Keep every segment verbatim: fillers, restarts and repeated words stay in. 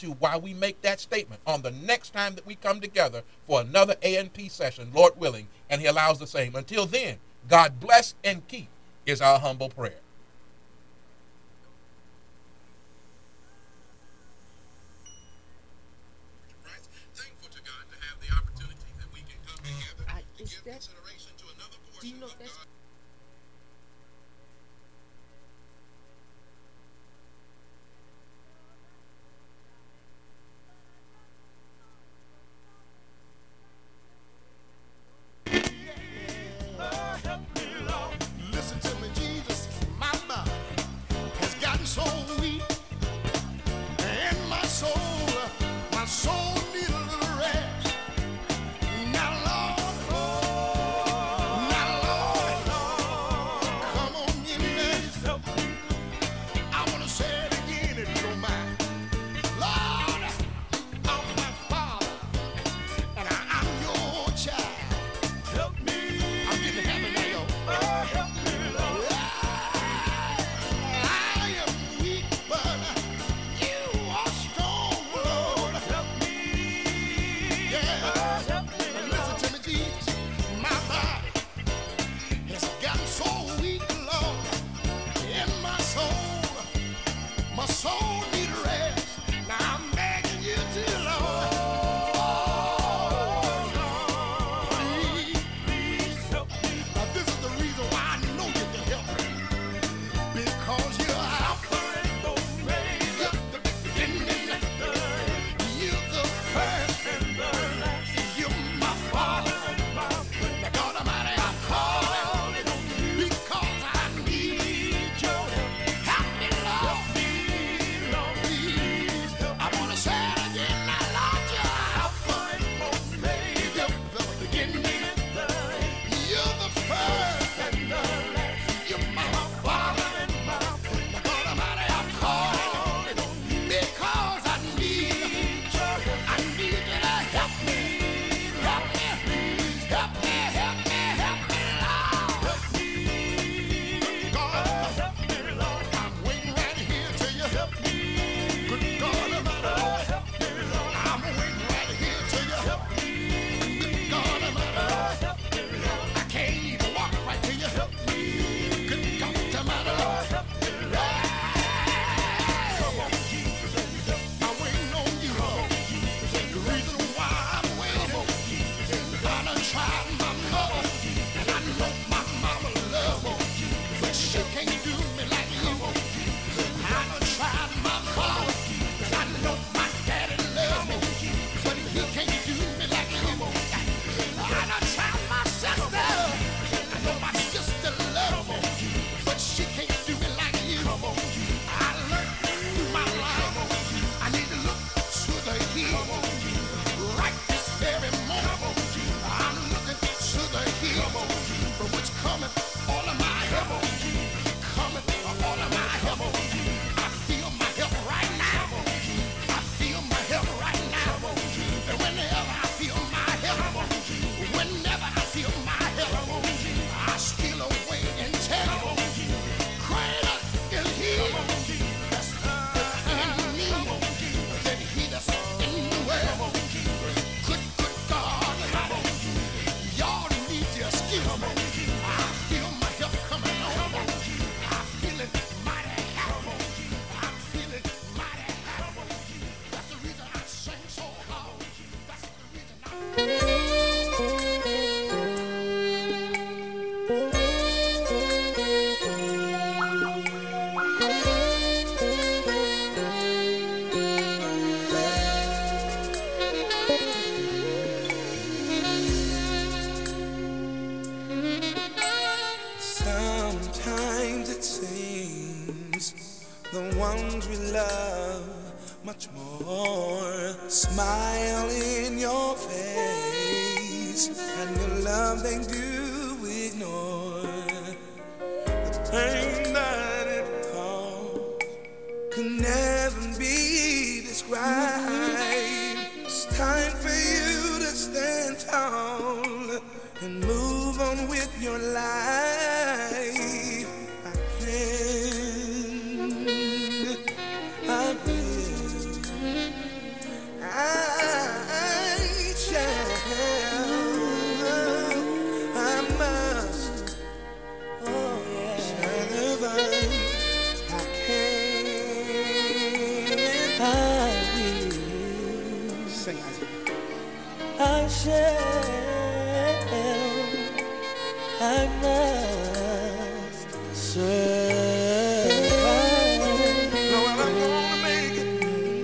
you why we make that statement on the next time that we come together for another A and P session, Lord willing, and he allows the same. Until then, God bless and keep is our humble prayer. Thankful to God to have the opportunity that we can come together I, and is give that, consideration to another do portion you know of if that's God. Listen to me, Jesus, my body has gotten so weak, and my soul, my soul needs a little rest. Now, Lord, now, Lord, come on in there. I want to say it again if you don't mind. Lord, I'm my father, and I, I'm your child. Help me. I'm getting happy now, yo. Oh, help me, Lord. I am weak, but you are strong, Lord. Help me. Yeah. Oh, help me, Lord. Listen to me, Jesus. My body has gotten so weak, Lord, in my soul. My soul need rest. Now I'm begging you to, Lord. Oh, please, please help me. Now this is the reason why I know you can help me. Because you're Alpha and Omega, the beginning and the end. You're the first and the last. You're my Father and my friend. Now God Almighty, I'm calling on you because I need your help. Help me, Lord. Help me, Lord. Please help me. I want to say it again now, Lord. You're Alpha and Omega, the beginning and the end. You're the first and the last. You're my Father and my friend. Now God Almighty, I'm calling on you because I need your help. I need you to help me. Help me. Help me. Help me. Help me, Lord. Help me. God, help me, Lord. I'm waiting right here till you help me. Good God Almighty, help me, Lord. I'm waiting right here till you help me. Good God Almighty, help me, Lord. I can't even walk right till you help me. Good God Almighty, help me, Lord. Come on, Jesus, and help me. I'm waiting on you, Lord. The reason why I'm waiting, I done tried my mother, and I know my mama loves me, but she can't do me like you. I done tried my father, and I know my daddy loves me, but he can't do me like you. I done tried my sister, I know my sister loves me, but she can't do me like you. I learned through my life, I need to look to the hill. Right this very moment, I'm looking to the hill, from which cometh all of my help. Cometh all of my help. I feel my help right now. I feel my help right now. And whenever I feel my help, whenever I feel my help, I steal away and tell greater is He that's in me than he that's in the world. Good, good God, y'all need to excuse me. I feel my help coming on. I feel it mighty happy. I'm feeling mighty happy. That's the reason I sing so hard. That's the reason I. Sometimes it seems the ones we love much more smile in your face, and the love they do ignore. The pain that it caused can never be described. It's time for you to stand tall and move on with your life. I can, I will. Sing, Isaac. I shall, I must serve. Lord, I'm gonna make it.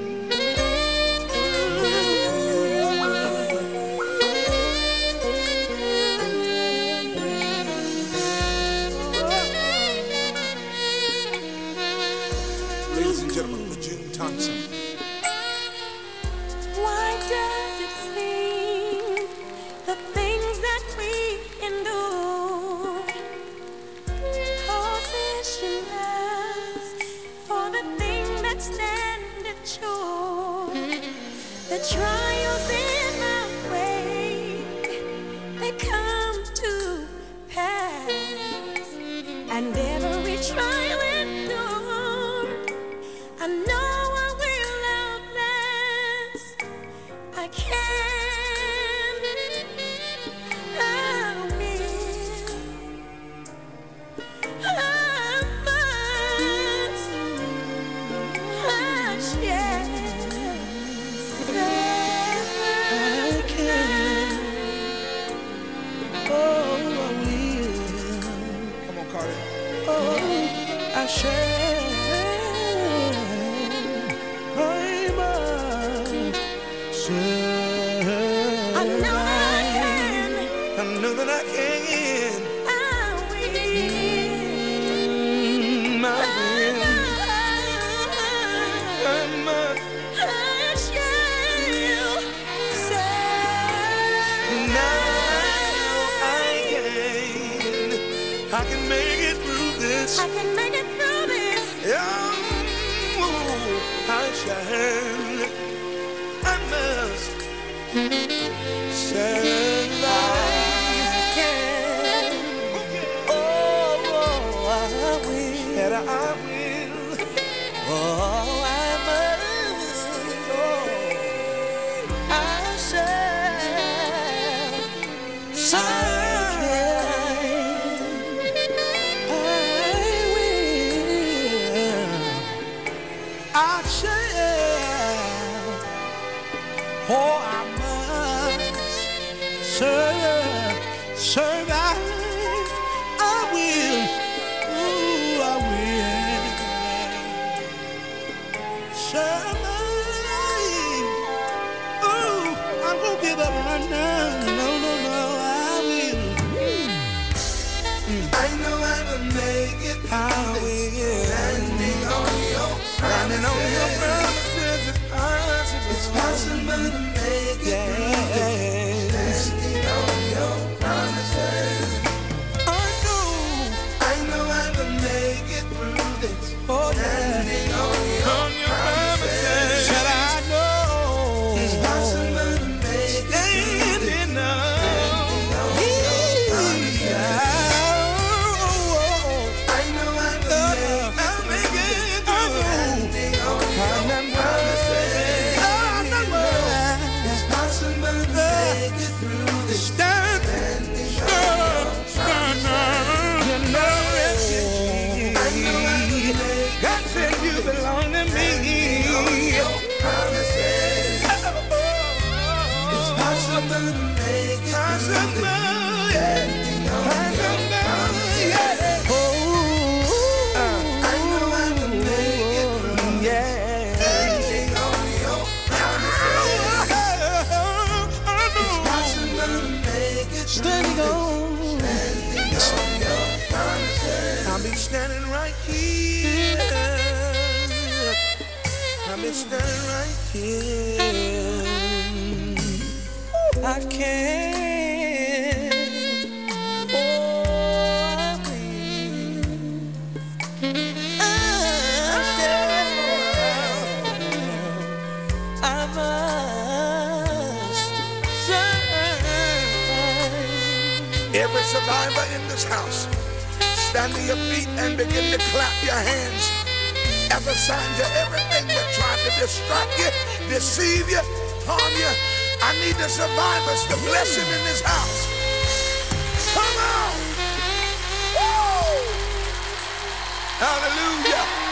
Ladies and gentlemen, with June Thompson. Why does it seem the things that we endure position us for the thing that standeth sure? The trials in our way, they come to pass, and every trial endured, I know I will outlast. I can, I will, I must, I shall serve. I can. Oh, I will. Come on, Carter. Oh, I shall. I must serve. I know I can, I know that I can. I will, Mm, I will. I must. I shall serve. Now I can. I can make it through this. I can make it through this. Yeah. I shall. I must serve. I can. Oh, oh, I will. And I will. Oh, I must. Oh, I shall. Serve. I will. I shall. Oh, I must serve, survive. I will. Ooh, I will. Survive. Ooh, I won't give up right now. No, no, no, I will. I know I will make it. I will. Standing on your Standing on your promises, it's possible. It's possible to make it through this. Standing on your promises. I know, I know I will make it through this. Oh, standing on your promises. Said I know it's possible to make it through this. Standing on your promises. I know I will make it. Standing on, standing on your promises. I'll be standing right here. I'll be standing right here. I can. Oh, I will. I shall. I must serve. Every survivor in this house, stand to your feet and begin to clap your hands as a sign to everything that tried to distract you, deceive you, harm you. I need the survivors to bless him in this house. Come on. Woo! Hallelujah.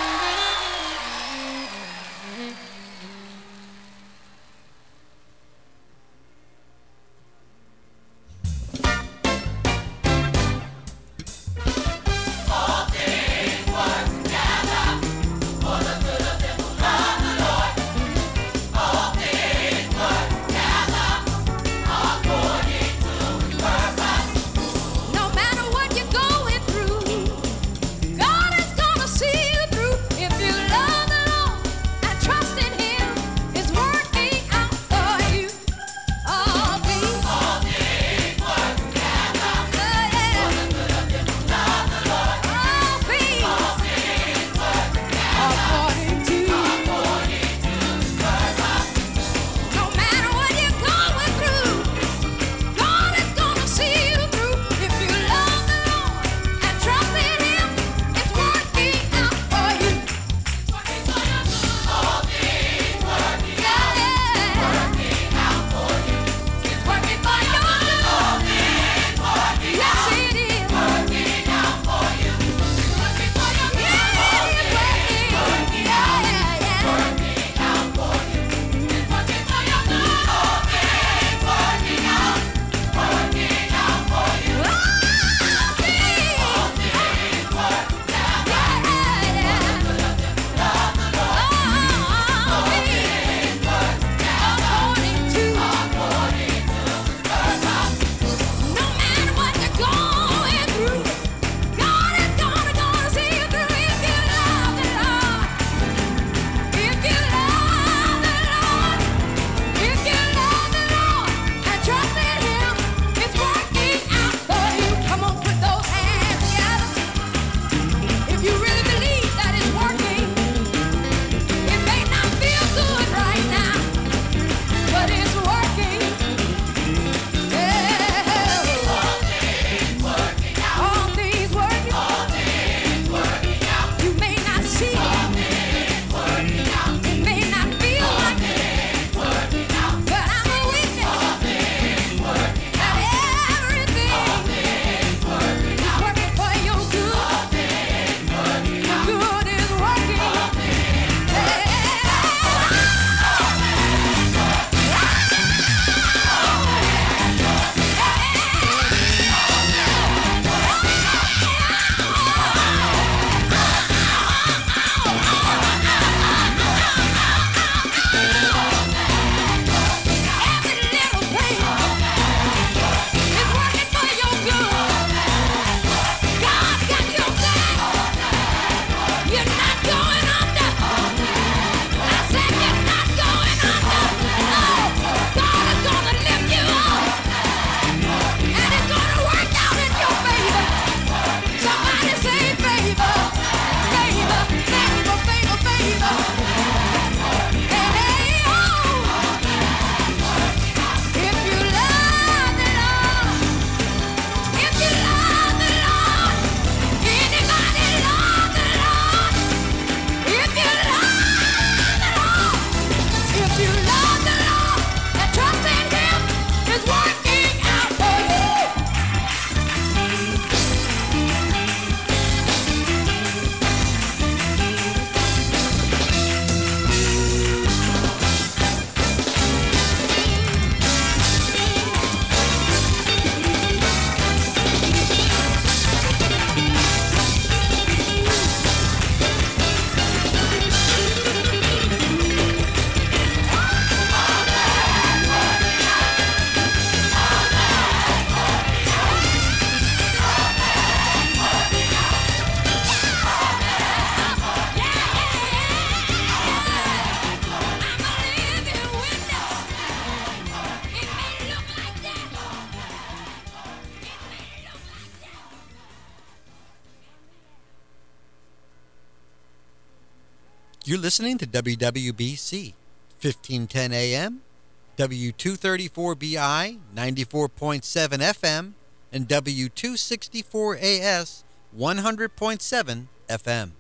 You're listening to W W B C, fifteen ten A M, W two thirty-four B I, ninety-four point seven F M, and W two sixty-four A S, one hundred point seven F M.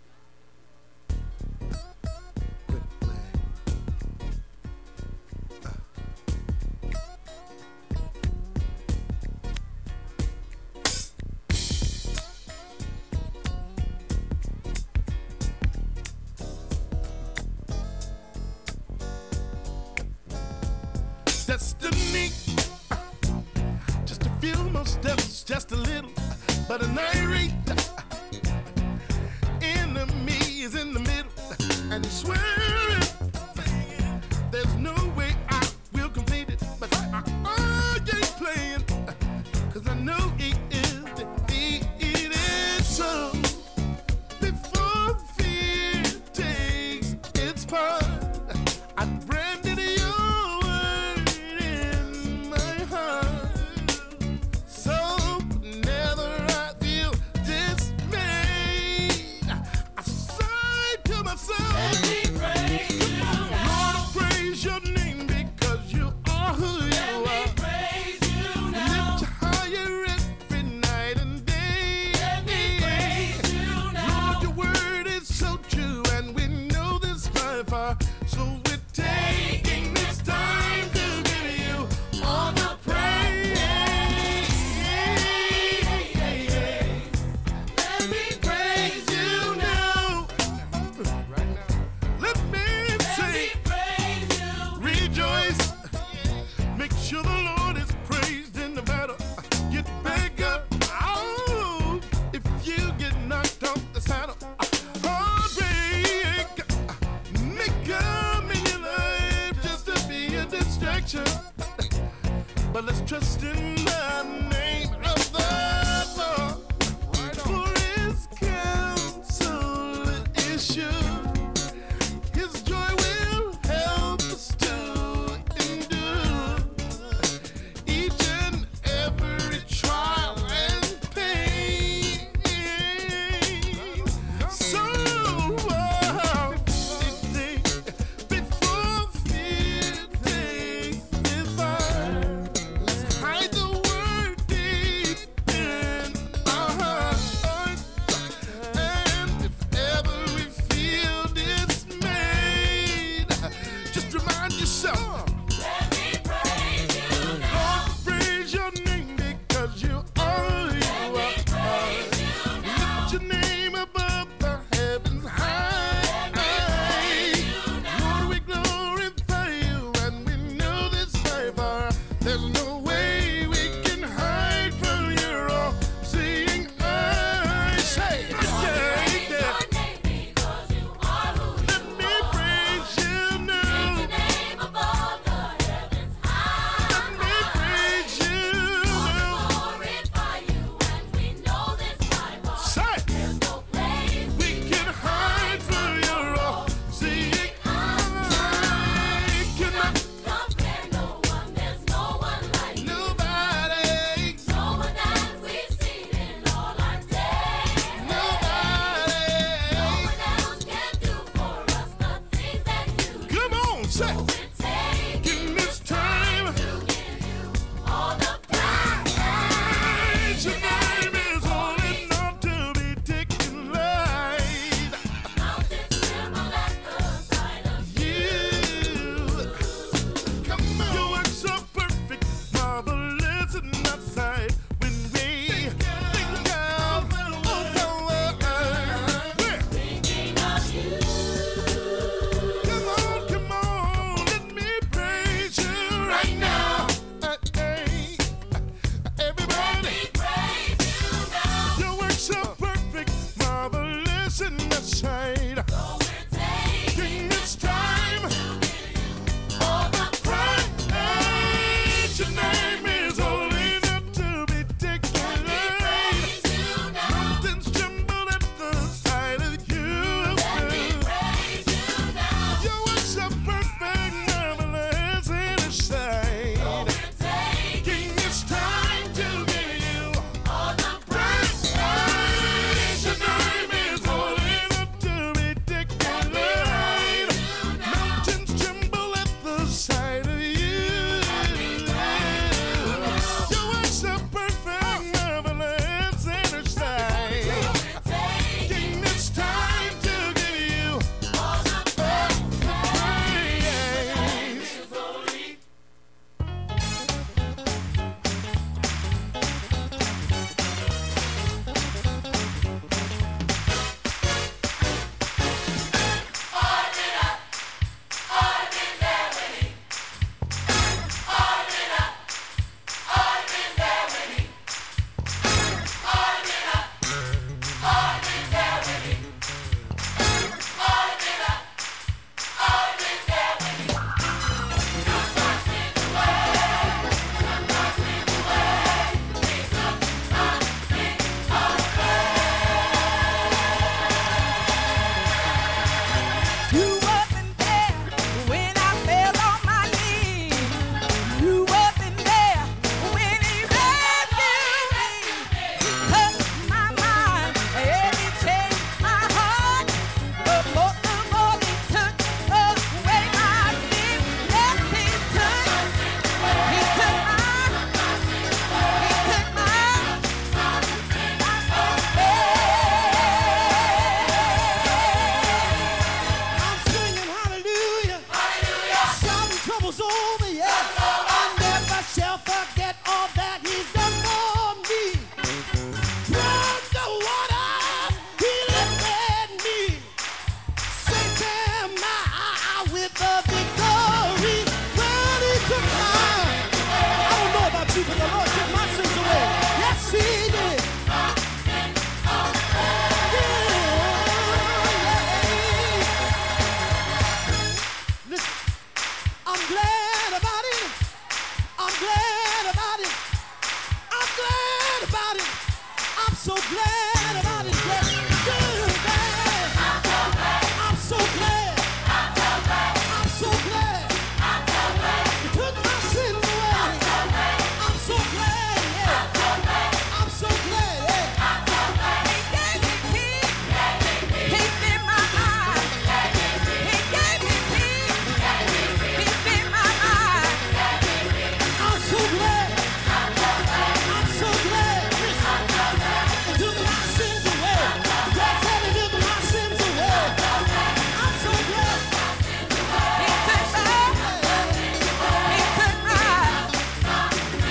Destiny, just a few more steps, just a little, but an irate enemy is in the middle, and he's swearing there's no way I will complete it, but I, I ain't playing, cause I know he is defeated. So before fear takes its part, I branded your word in my heart. So never I feel dismayed. I sigh to myself, let me praise you. Lord, I praise your name because you are who you let are. Me praise you now. Lift you higher every night and day. Let me praise you now. Lord, your word is so true, and we know this by far. So we're taking this time to give you all the praise. Let me praise you now. Let me say, rejoice. Make sure the Lord is praised in the battle. Get back up. Oh, if you get knocked off the saddle, heartbreak may come in your life just to be a distraction. But let's trust in the name of the Lord. For his counsel is sure. His joy will help us to endure each and every trial and pain. So, oh, before fear takes its part, let's hide the word deep in our trouble's over, yeah. I never shall forget all that he's done for me. From the water, he lifted me. Safe am I with the victory. Well, he took my, I don't know about you, but the Lord took my sins away. Yes, he did. I'm glad about it. I'm glad about it. I'm glad about it. I'm so glad about it. Yes, good, glad. I'm so glad. I'm so glad. You took my sins away. I'm so glad. Yeah. I'm so glad. Yeah. He gave me peace. Peace in my heart. He gave me peace. Peace in my heart. I'm so glad. I'm so glad. He took my sins away. Yes, he took my sins away. I'm so glad. He took my, he took my.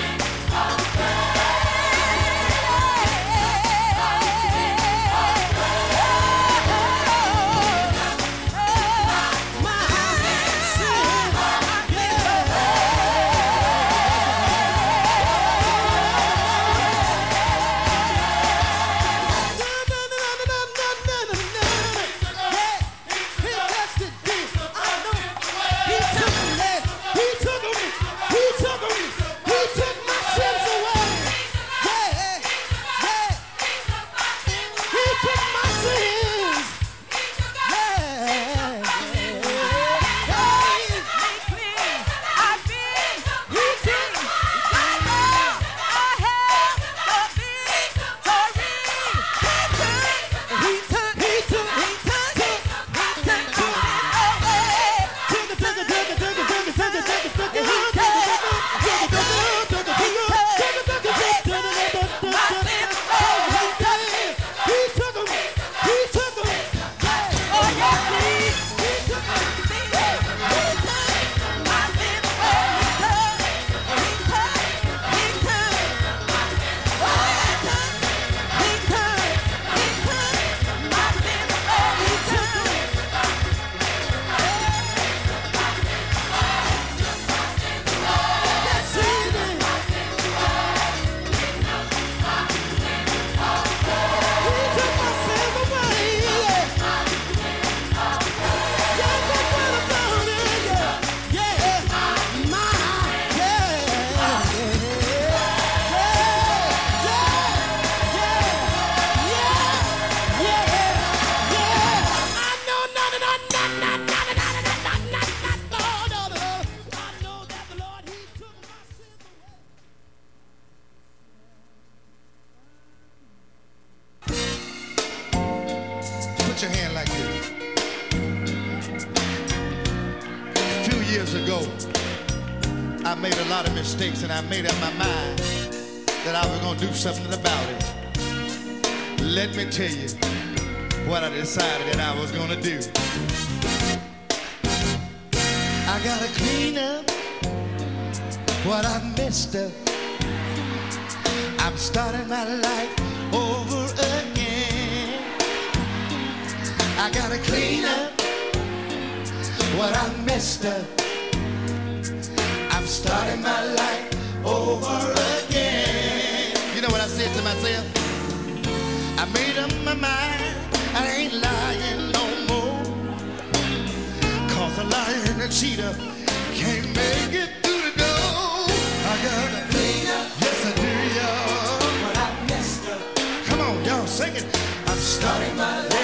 Put your hand like this. A few years ago, I made a lot of mistakes and I made up my mind that I was going to do something about it. Let me tell you what I decided that I was going to do. I got to clean up what I messed up. I'm starting my life over again. I gotta clean up what I messed up. I'm starting my life over again. You know what I said to myself? I made up my mind, I ain't lying no more. Cause a liar and a cheater can't make it through the door. I gotta clean up, yes I do, y'all. What I messed up. Come on, y'all, sing it. I'm starting my life.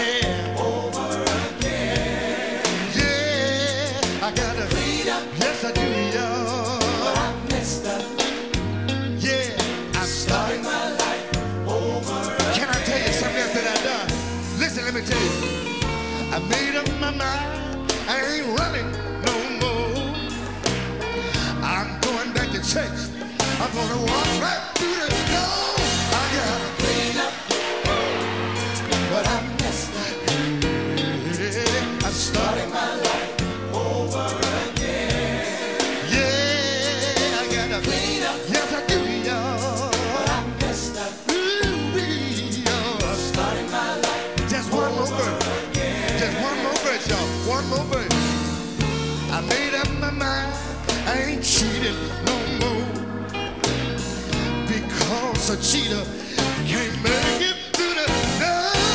Yes, I do, y'all. But I messed up. Yeah, I'm starting my life over. Can I tell you something else that I done? Listen, let me tell you. I made up my mind. I ain't running no more. I'm going back to church. I'm gonna walk right through the door. I gotta clean up what I messed up. Yeah, I'm starting my life over again. I ain't cheating no more because a cheater can't make it through the no.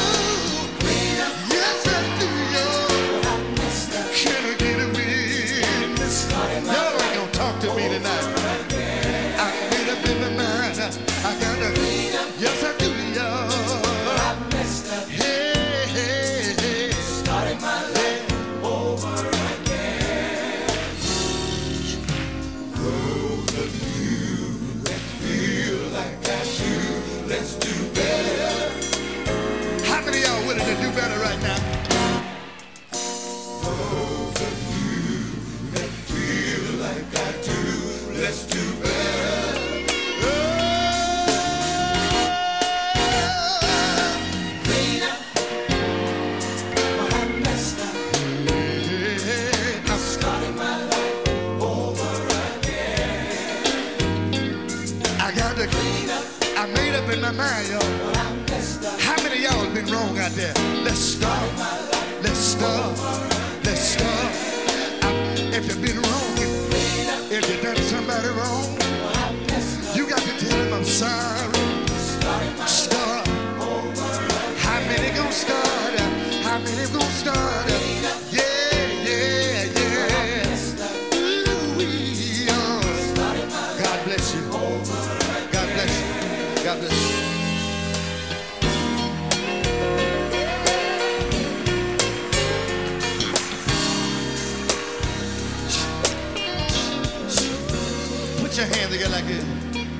Yes, I do, y'all. Can I get a witness? Y'all ain't gonna talk to me tonight. I made up in my mind. I gotta. Yes, I do, y'all. Hey, hey, hey. Started my life over again. Those of you that feel like I do, let's do better. How many of y'all willing to do better right now? Those of you that feel like I do, let's do better. Clean up what I messed up. Yeah, I Started my life over again. I got to clean up. I made up in my mind, y'all. What I messed up. How many of y'all have been wrong out there? Let's start. Let's start. Let's start. I- If you've been wrong, if, if you've done somebody wrong, you got to tell him I'm sorry. Start. How many gonna start? How many gonna start? Yeah, yeah, yeah. Ooh-wee, oh. God bless you. God bless you. God bless you. Put your hands together like this.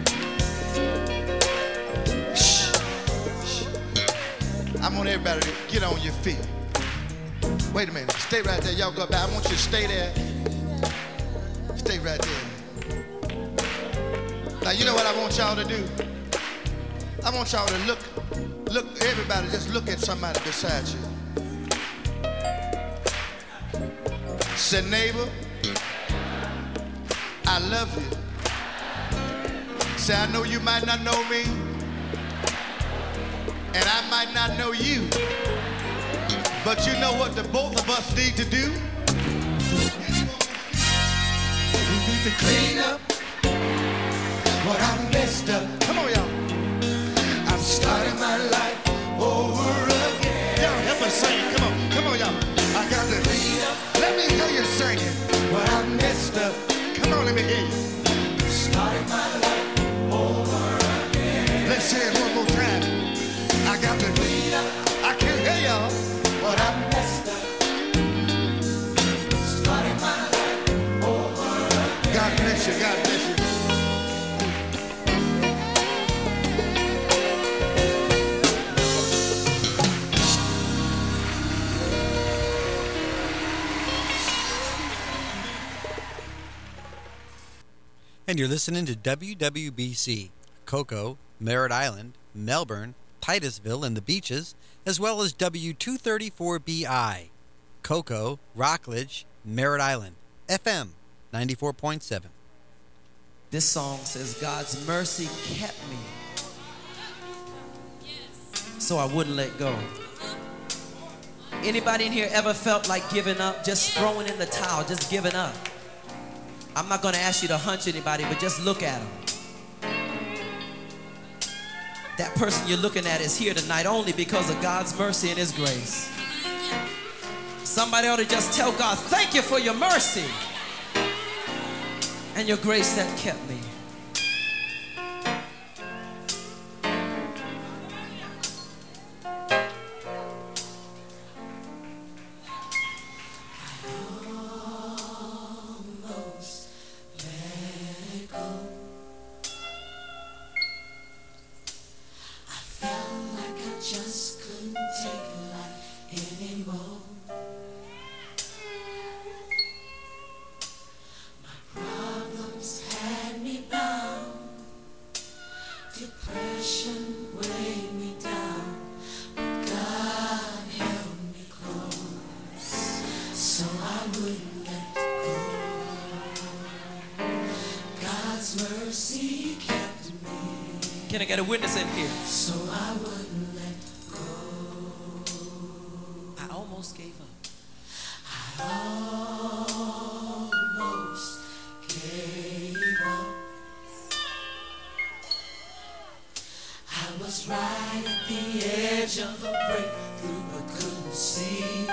Shh. Shh. I want everybody to get on your feet. Wait a minute. Stay right there. Y'all go back. I want you to stay there. Stay right there. Now, you know what I want y'all to do? I want y'all to look, look, everybody just look at somebody beside you. Say, neighbor, I love you. Say, I know you might not know me, and I might not know you, but you know what the both of us need to do? We need to clean up what I messed up. Come on, y'all. I'm starting my life over again. Y'all help us sing. Come on, come on, y'all. I got to clean up. Let me hear you singing what I messed up. Come on, let me hear you. Started my life over again. Let's say it one more time. I got to clean up. I can't hear y'all. What I messed up. Started my life over again. God bless you. God bless you. And you're listening to W W B C, Cocoa, Merritt Island, Melbourne, Titusville, and the Beaches, as well as W two thirty-four B I, Cocoa, Rockledge, Merritt Island, F M ninety-four point seven. This song says, God's mercy kept me so I wouldn't let go. Anybody in here ever felt like giving up, just throwing in the towel, just giving up? I'm not going to ask you to hunch anybody, but just look at them. That person you're looking at is here tonight only because of God's mercy and His grace. Somebody ought to just tell God, thank you for your mercy and your grace that kept me. Just couldn't take life anymore. My problems had me bound. Depression weighed me down. But God held me close, so I wouldn't let go. God's mercy kept me. Can I get a witness in here? So I wouldn't. I almost gave up. I almost gave I was right at the edge of a breakthrough but couldn't see.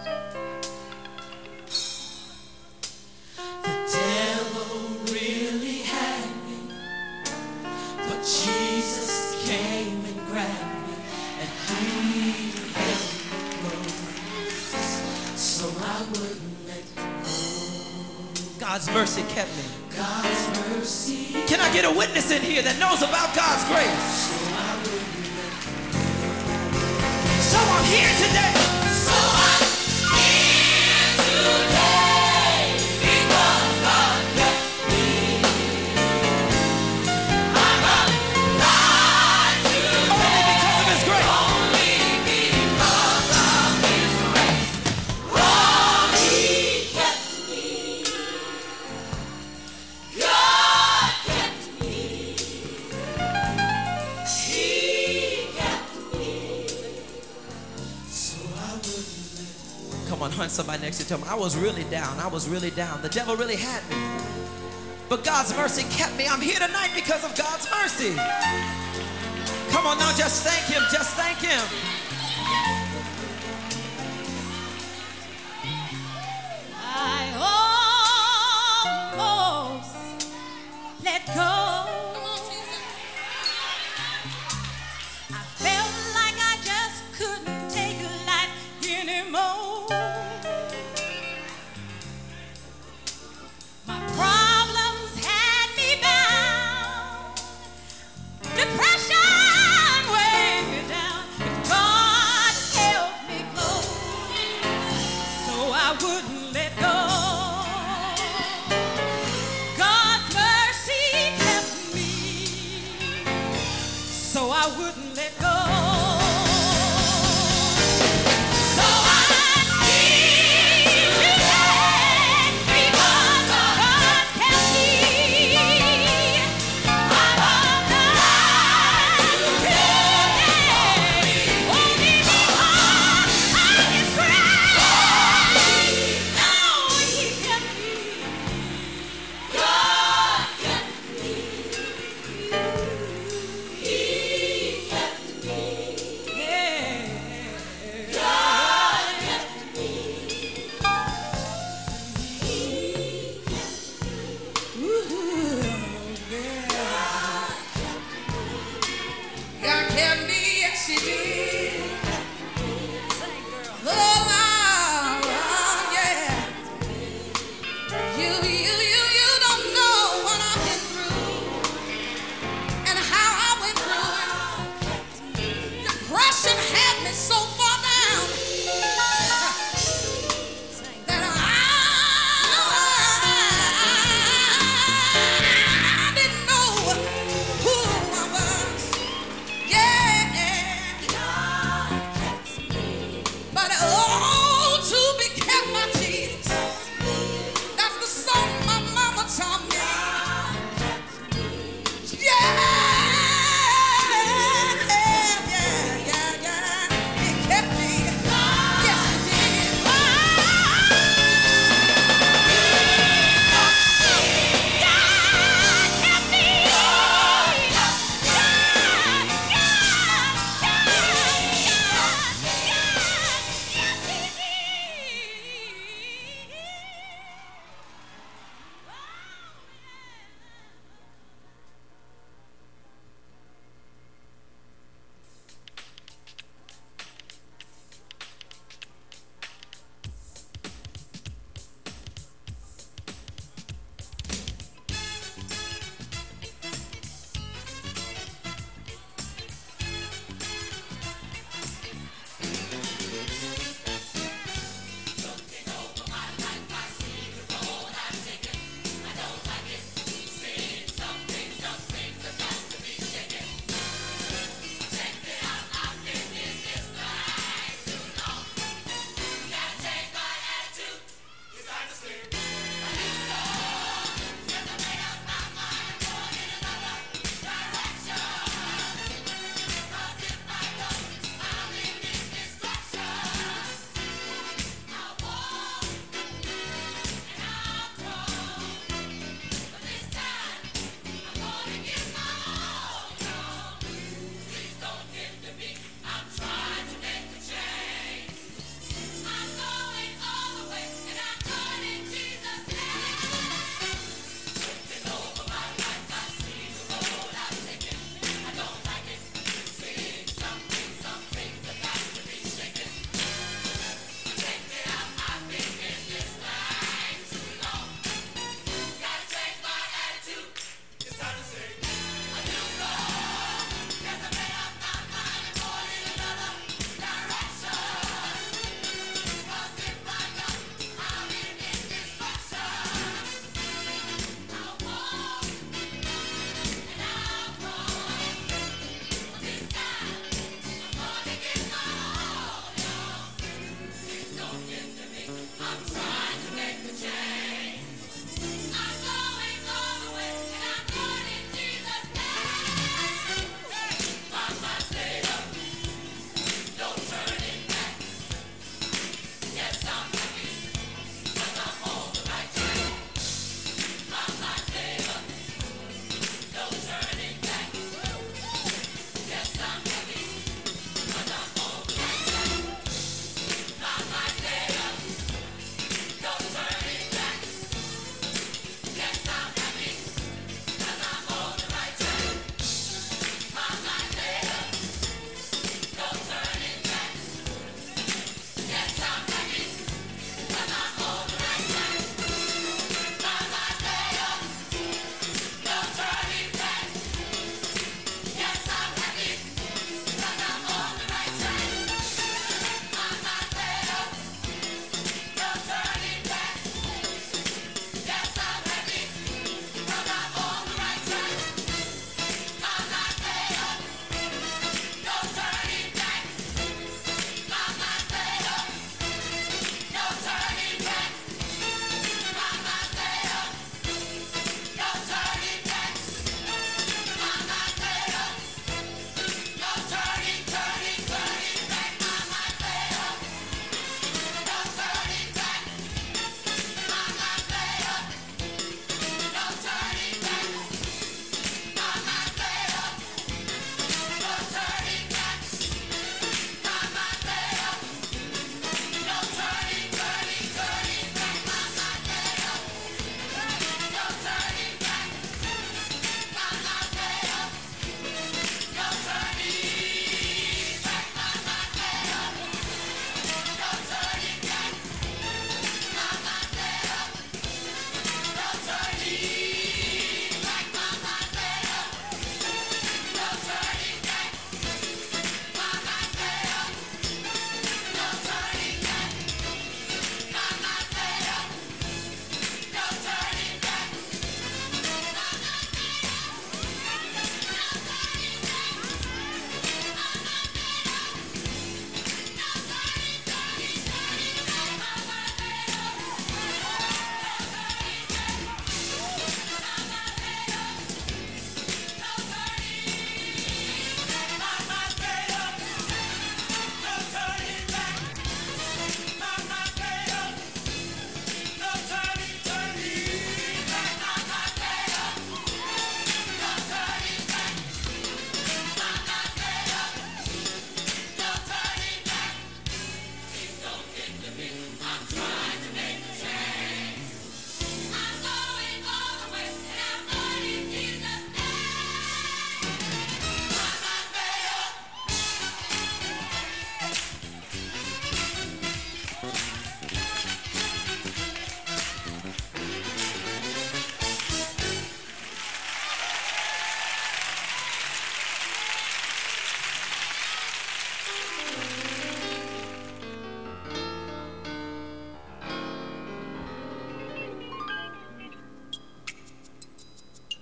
The devil really had me, but Jesus came and grabbed me and he held me close, so I wouldn't let go. God's mercy kept me. God's mercy. Can I get a witness in here that knows about God's grace? So I wouldn't let go. So I'm here today. So I'm here today because God kept me. I'm alive today Only because of His grace. only because of His grace. Oh, He kept me. God kept me. He kept me. So I wouldn't let Come on, hunt somebody next to you. Tell them, I was really down. I was really down. The devil really had me. But God's mercy kept me. I'm here tonight because of God's mercy. Come on now, just thank Him. Just thank Him. I almost let go. I felt like I just couldn't take life anymore. My problems had me bound. Depression weighed me down. But God held me close, so I wouldn't let go. God's mercy kept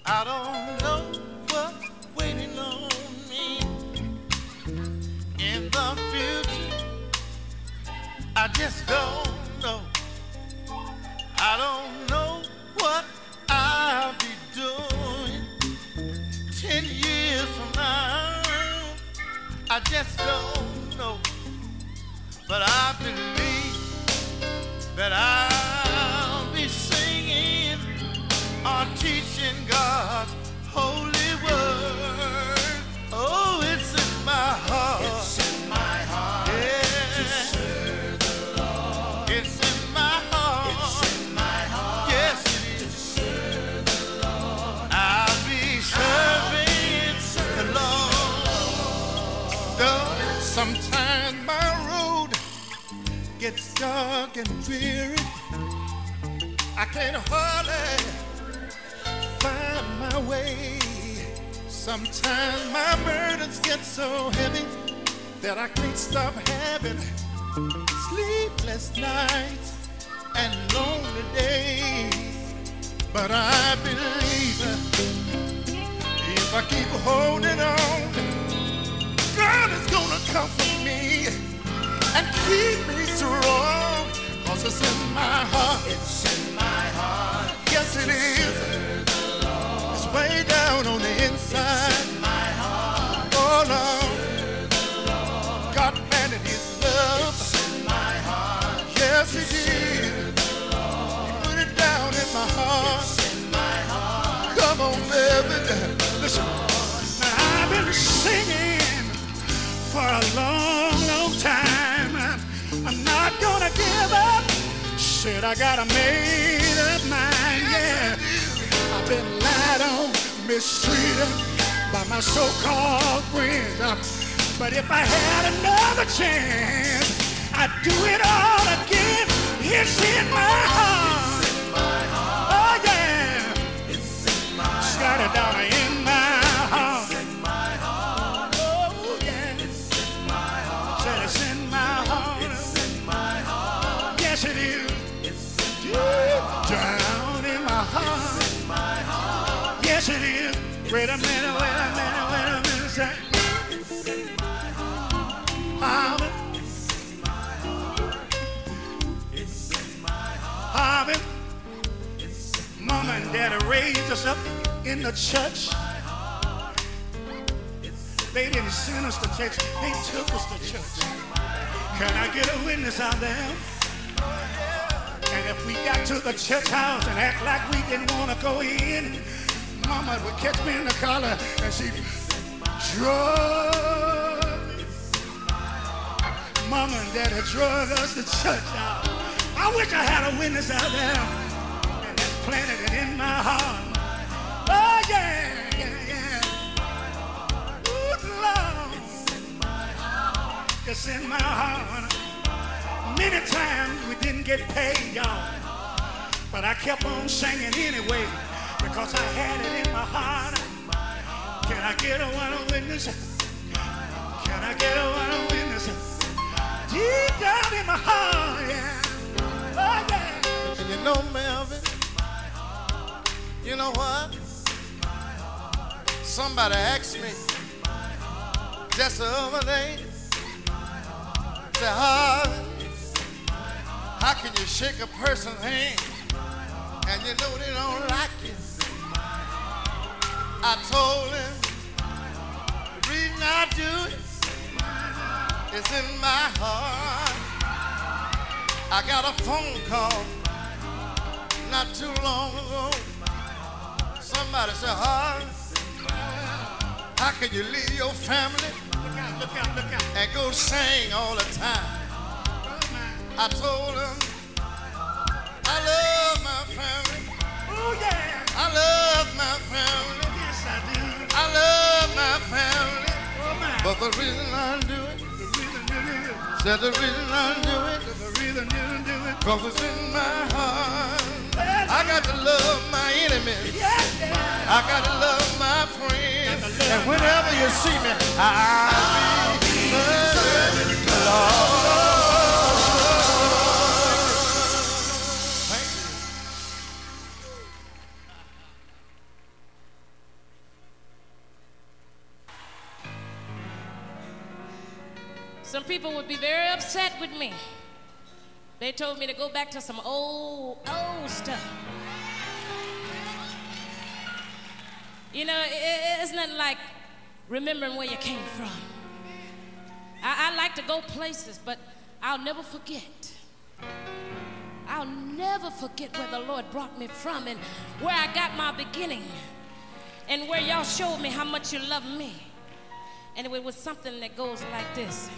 I don't know what's waiting on me in the future. I just don't know. I don't know what I'll be doing ten years from now. I just don't know. But I believe that I'll be singing or teaching God's holy word. Oh, it's in my heart. It's in my heart. Yeah. To serve the Lord. It's in my heart. It's in my heart. Yes, it is. To serve the Lord. I'll be serving the Lord. Though sometimes my road gets dark and dreary, I can't hardly find my way. Sometimes my burdens get so heavy that I can't stop having sleepless nights and lonely days. But I believe if I keep holding on, God is gonna comfort me and keep me strong. Cause it's in my heart. It's in my heart. Yes, it is. It's way down on the inside. It's in my heart. Oh, Lord. God planted his love. It's in my heart. Yes, he did. He put it down in my heart. It's in my heart. Come on, baby. Listen. Now, I've been singing for a long, long time. I'm not gonna give up. Said I got a made up mind, yeah. I've been lied on, mistreated by my so-called friends. Uh, But if I had another chance, I'd do it all again. It's in my heart. Oh yeah. It's in my heart. Got it down in my heart. It's in my heart. Oh yeah. It's in my heart. Said it's in my heart. It's in my heart. Yes it is. Down in my heart. It's in my heart. Yes, it is. Wait a minute, wait a minute, wait a minute. Say. It's in my heart. Harvey. It's in my heart. It's in my heart. Harvey. It's in Mama and Daddy raised us up in the church. They didn't send us to church. They took us to church. Can I get a witness out there? And if we got to the church house and act like we didn't want to go in, Mama would catch me in the collar and she'd drug. Mama and Daddy drug us to church out. I wish I had a witness out there and that planted it in my heart. Oh yeah, yeah, yeah. Good Lord. It's in my heart. Many times we didn't get paid, y'all. But I kept on singing anyway because I had it in my heart. Can I get a one witness? Can I get a one witness? Deep down in my heart, yeah. Oh, yeah. And you know, Melvin, you know what? Somebody asked me just the other day, said, Harvey, how can you shake a person's hand and you know they don't like you? I told him, the reason I do it is in my heart. I got a phone call not too long ago. Somebody said, Harvey, how can you leave your family look out, look out, look out. and go sing all the time? I told him, I love my family. Oh yeah. I love my family. Yes, I do. I love my family. Oh my. But the reason I do it, the reason you do it, said the reason I do it, the reason you do it, cause it's in my heart. Yes. I got to love my enemies. Yes, yes. I got to love my friends. Love and whenever you see me, I'll be serving the Lord. Some people would be very upset with me. They told me to go back to some old, old stuff. You know, it, it's nothing like remembering where you came from. I, I like to go places, but I'll never forget. I'll never forget where the Lord brought me from and where I got my beginning and where y'all showed me how much you love me. And it was something that goes like this.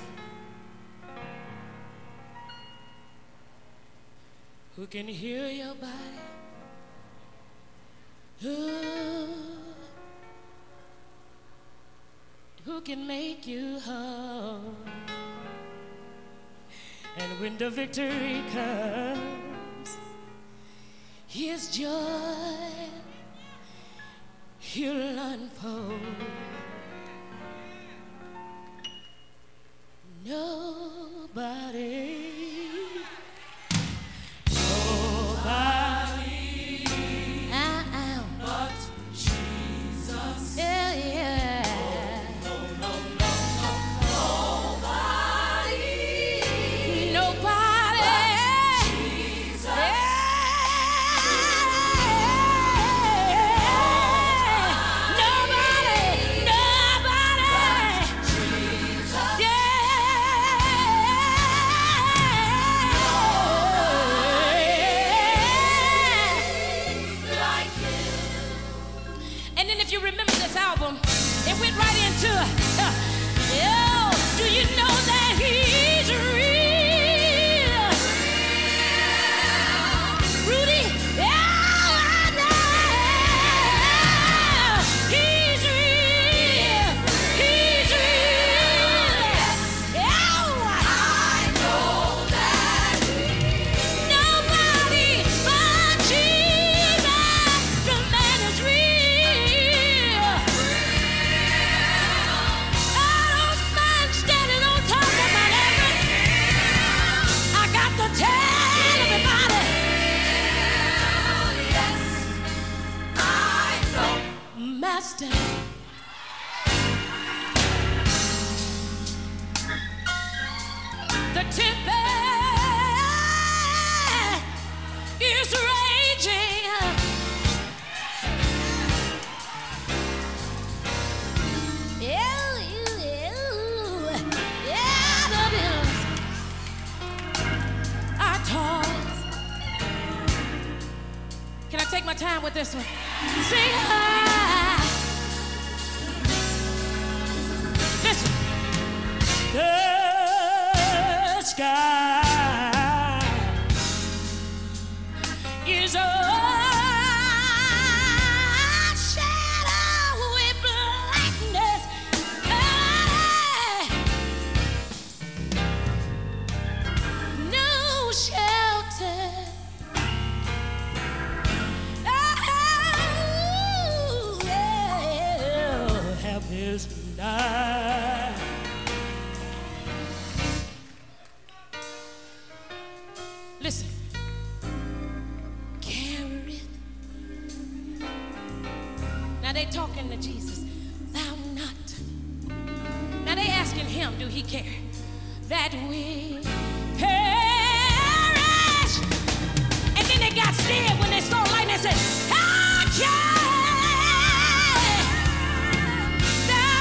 Who can heal your body? Who, who can make you whole? And when the victory comes, His joy He'll unfold. Nobody, nobody, uh-uh. but Jesus. Yeah, yeah. No, no, no, no, nobody, nobody, but Jesus. Yeah. Nobody, nobody, but Jesus. Yeah. And then if you remember this album, it went right into uh, oh, do you know that He's real? Rudy, oh, I know He's real. He's real. Oh, I know that nobody but Jesus, the man is real. I don't mind standing on top of Mount Everest. I got to tell everybody. Yes, I know. Master. The tempest is raging. Yeah, yeah, the billows are tossed. Can I take my time with this one? Sing high. Listen. The sky is a shadowy blackness. No shelter. Oh, yeah. Help is night. Listen. Carry it. Now they talking to Jesus. Thou not. Now they asking him, do he care? That we perish. And then they got scared when they saw lightning and said, I carry that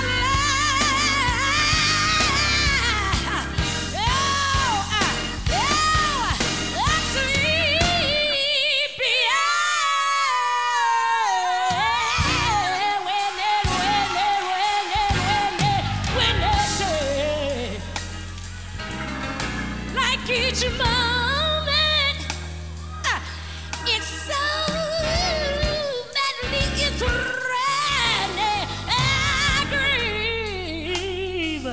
light. Oh, I, oh, I'm sleepy. When they, when they, when they, when they, when they say, like each moment, ah, it's so madly, it's running, I grieve.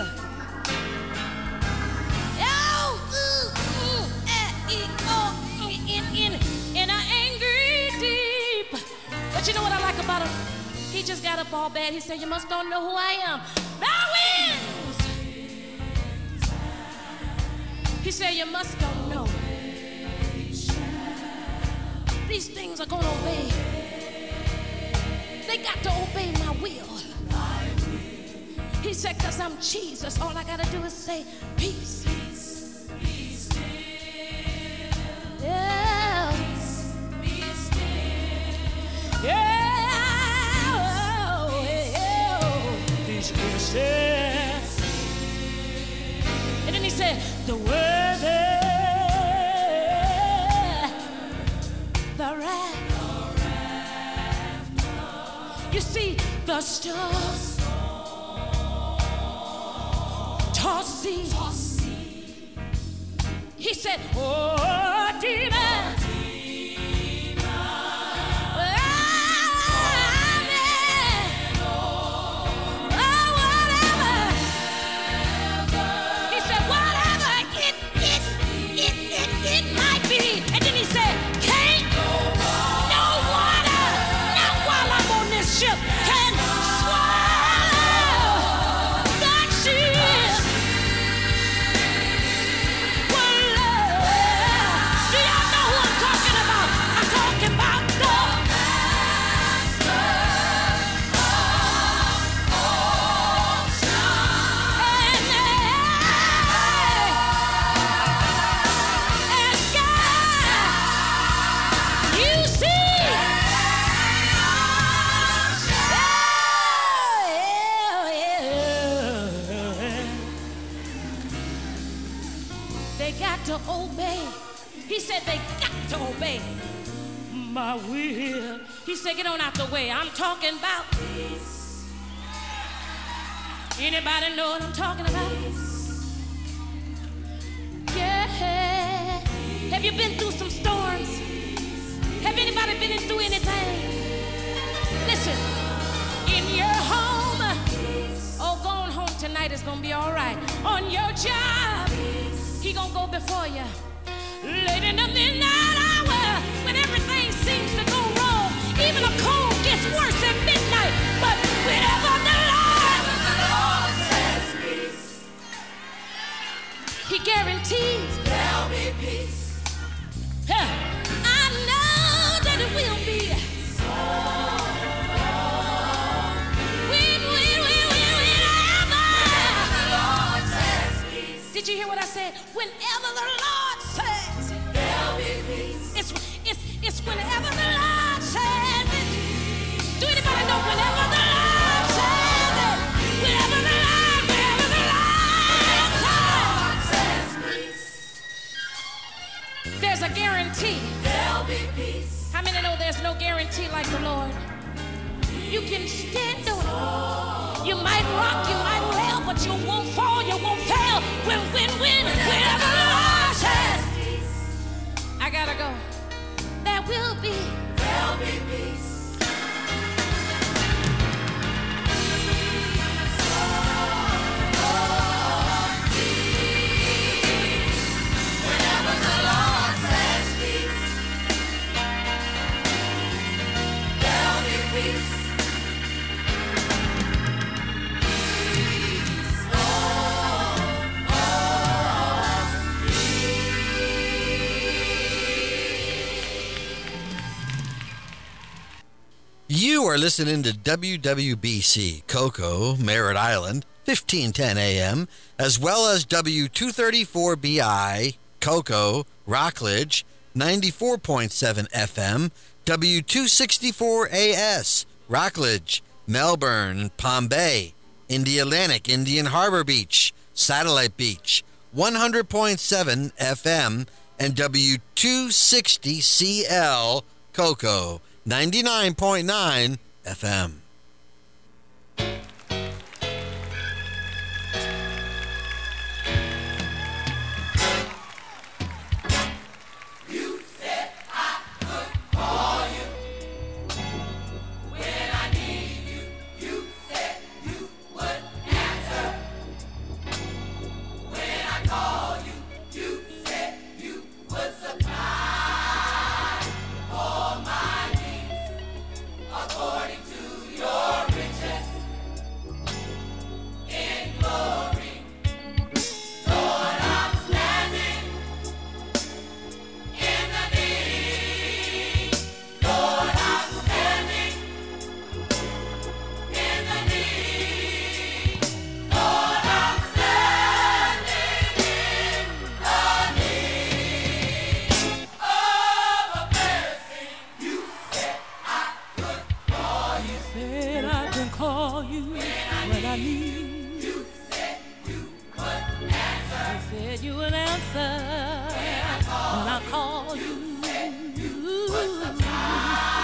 Oh, ooh, ooh, eh, eh, oh, in, in, in an angry deep. But you know what I like about him? He just got up all bad. He said, you must don't know who I am. Thou winds. He said, you must don't know. These things are gonna obey. They got to obey my will. He He said, because I'm Jesus, all I got to do is say, peace. Peace, be still. Yeah. Peace, be still. Yeah. Oh, yeah. Peace, be still. And then he said, the word, the wrath. You see, the storm, tossed sea. He said, oh, demon. To obey. He said they got to obey my will. He said, get on out the way. I'm talking about peace. Anybody know what I'm talking about? Yeah. Have you been through some storms? Have anybody been through anything? Listen, in your home, oh, going home tonight is gonna be all right. On your job, he gonna go before you. Late in the midnight hour, when everything seems to go wrong, even a cold gets worse at midnight. But whenever the Lord, the Lord says peace, he guarantees there'll be peace. Huh. I know that it will be. When, when, when, when, whenever the Lord says peace. Did you hear what I said? Whenever the Lord says there'll be peace. It's, it's, it's whenever the Lord says it. Do anybody know whenever the Lord says it? Whenever the Lord, whenever the Lord says peace. There's a guarantee. There'll be peace. How many know there's no guarantee like the Lord? You can stand on it. You might rock, you might wail, but you won't fall, you won't fail. When, when, when, whenever the Lord says, I gotta go. There will be, there'll be peace. Whenever the Lord says peace, there'll be peace. You are listening to W W B C Cocoa, Merritt Island, fifteen ten A M, as well as W two thirty-four B I, Cocoa, Rockledge, ninety-four point seven F M, W two sixty-four A S, Rockledge, Melbourne, Palm Bay, Indialantic, Indian Harbor Beach, Satellite Beach, one hundred point seven F M, and W two sixty C L, Cocoa, ninety-nine point nine F M. You said I could call you when I need you. You said you would answer when I call you. You said you would supply all my needs according to your Said I can call you when I need. You said you would answer. You said you would answer when I call you. When I call you.